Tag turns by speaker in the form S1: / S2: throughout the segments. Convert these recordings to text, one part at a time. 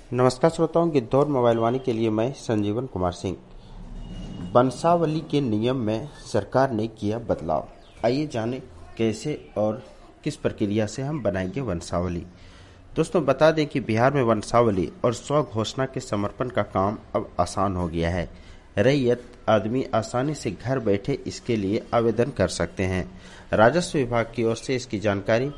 S1: नमस्कार श्रोताओं, गिद्धौर मोबाइल वाणी के लिए मैं संजीवन कुमार सिंह। वंशावली के नियम में सरकार ने किया बदलाव। आइए जानें कैसे और किस प्रक्रिया से हम बनाएंगे वंशावली। दोस्तों, बता दें कि बिहार में वंशावली और स्व घोषणा के समर्पण का काम अब आसान हो गया है। रैयत आदमी आसानी से घर बैठे इसके लिए आवेदन कर सकते हैं। राजस्व विभाग की ओर से इसकी जानकारी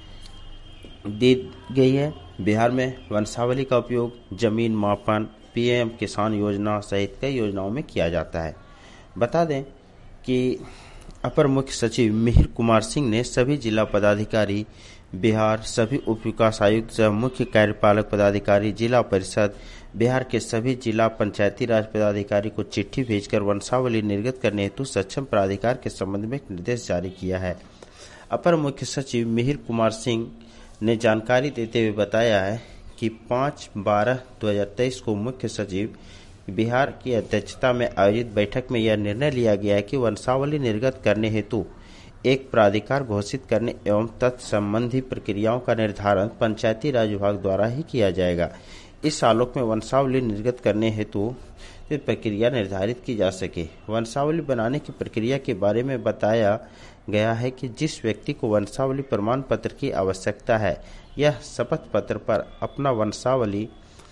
S1: दी गई है। बिहार में वंशावली का उपयोग जमीन मापन, पीएम किसान योजना सहित कई योजनाओं में किया जाता है। बता दें कि अपर मुख्य सचिव मिहिर कुमार सिंह ने सभी जिला पदाधिकारी बिहार, सभी उप विकास आयुक्त, मुख्य कार्यपालक पदाधिकारी, जिला परिषद बिहार के सभी जिला पंचायती राज पदाधिकारी को चिट्ठी भेजकर वंशावली निर्गत करने हेतु सक्षम प्राधिकार के संबंध में एक निर्देश जारी किया है। अपर मुख्य सचिव मिहिर कुमार सिंह ने जानकारी देते हुए बताया है कि 5/12/2023 को मुख्य सचिव बिहार की अध्यक्षता में आयोजित बैठक में यह निर्णय लिया गया है कि वंशावली निर्गत करने हेतु एक प्राधिकार घोषित करने एवं तत्संबंधी प्रक्रियाओं का निर्धारण पंचायती राज विभाग द्वारा ही किया जाएगा। इस आलोक में वंशावली निर्गत करने हेतु प्रक्रिया निर्धारित की जा सके। वंशावली बनाने की प्रक्रिया के बारे में बताया गया है कि जिस व्यक्ति को वंशावली प्रमाण पत्र की आवश्यकता है, यह शपथ पत्र पर अपना वंशावली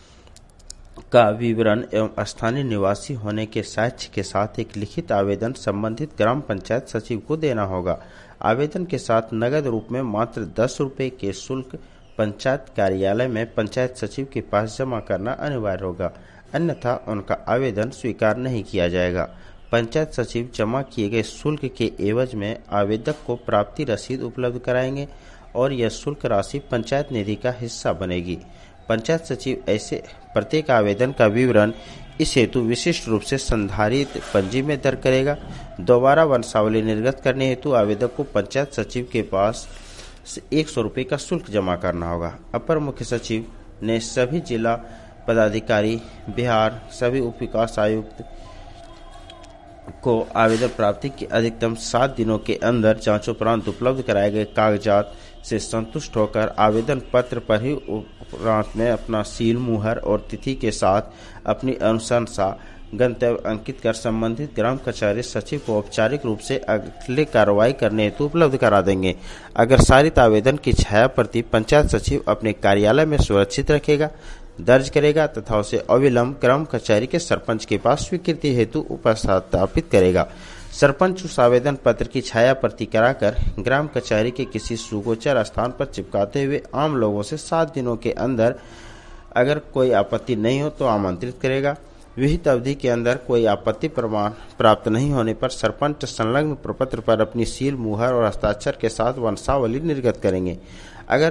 S1: का विवरण एवं स्थानीय निवासी होने के साक्ष्य के साथ एक लिखित आवेदन संबंधित ग्राम पंचायत सचिव को देना होगा। आवेदन के साथ नगद रूप में मात्र 10 रुपये के शुल्क पंचायत कार्यालय में पंचायत सचिव के पास जमा करना अनिवार्य होगा, अन्यथा उनका आवेदन स्वीकार नहीं किया जाएगा। पंचायत सचिव जमा किए गए शुल्क के एवज में आवेदक को प्राप्ति रसीद उपलब्ध कराएंगे और यह शुल्क राशि पंचायत निधि का हिस्सा बनेगी। पंचायत सचिव ऐसे प्रत्येक आवेदन का विवरण इस हेतु विशिष्ट रूप से संधारित पंजी में दर्ज करेगा। दोबारा वंशावली निर्गत करने हेतु आवेदक को पंचायत सचिव के पास 100 रुपये का शुल्क जमा करना होगा। अपर मुख्य सचिव ने सभी जिला पदाधिकारी बिहार, सभी उप विकास आयुक्त को आवेदन प्राप्ति के अधिकतम 7 दिनों के अंदर जांचोपरांत उपलब्ध कराए गए कागजात से संतुष्ट होकर आवेदन पत्र पर ही उपरांत में अपना सील, मुहर और तिथि के साथ अपनी अनुशंसा गंतव्य अंकित कर संबंधित ग्राम कचहरी सचिव को औपचारिक रूप से अगले कार्रवाई करने हेतु उपलब्ध करा देंगे। अगर सारित आवेदन की छाया प्रति पंचायत सचिव अपने कार्यालय में सुरक्षित रखेगा, दर्ज करेगा तथा उसे अविलंब ग्राम कचहरी के सरपंच के पास स्वीकृति हेतु उपस्थापित करेगा। सरपंच उस आवेदन पत्र की छाया प्रति कराकर ग्राम कचहरी के किसी सुगोचर स्थान पर चिपकाते हुए आम लोगों से 7 दिनों के अंदर अगर कोई आपत्ति नहीं हो तो आमंत्रित करेगा। विहित अवधि के अंदर कोई आपत्ति प्रमाण प्राप्त नहीं होने पर सरपंच संलग्न प्रपत्र पर अपनी सील, मुहर और हस्ताक्षर के साथ वंशावली निर्गत करेंगे। अगर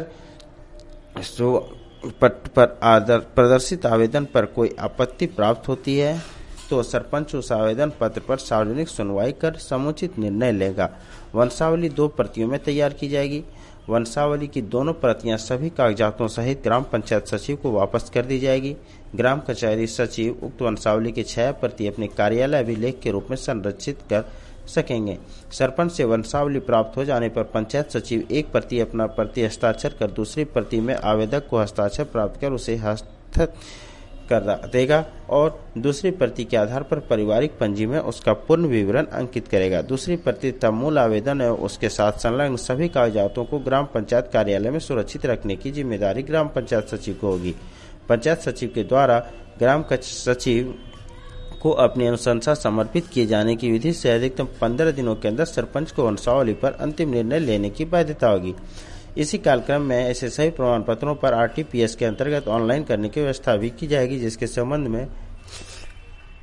S1: पट पर प्रदर्शित आवेदन पर कोई आपत्ति प्राप्त होती है तो सरपंच उस आवेदन पत्र पर सार्वजनिक सुनवाई कर समुचित निर्णय लेगा। वंशावली 2 प्रतियों में तैयार की जाएगी। वंशावली की दोनों प्रतियां सभी कागजातों सहित ग्राम पंचायत सचिव को वापस कर दी जाएगी। ग्राम कचहरी सचिव उक्त वंशावली की छाया प्रति अपने कार्यालय अभिलेख के रूप में संरक्षित कर सकेंगे। सरपंच से वंशावली प्राप्त हो जाने पर पंचायत सचिव एक प्रति अपना प्रति हस्ताक्षर कर दूसरी प्रति में आवेदक को हस्ताक्षर प्राप्त कर उसे हस्तगत कर देगा और दूसरी प्रति के आधार पर पारिवारिक पंजी में उसका पूर्ण विवरण अंकित करेगा। दूसरी प्रति तब मूल आवेदन एवं उसके साथ संलग्न सभी कागजातों को ग्राम पंचायत कार्यालय में सुरक्षित रखने की जिम्मेदारी ग्राम पंचायत सचिव को होगी। पंचायत सचिव के द्वारा ग्राम सचिव को अपनी अनुशंसा समर्पित किए जाने की विधि से अधिकतम 15 दिनों के अंदर सरपंच को वंशावली पर अंतिम निर्णय लेने की बाध्यता होगी। इसी कार्यक्रम में ऐसे सभी प्रमाण पत्रों पर आरटीपीएस के अंतर्गत ऑनलाइन करने की व्यवस्था भी की जाएगी, जिसके संबंध में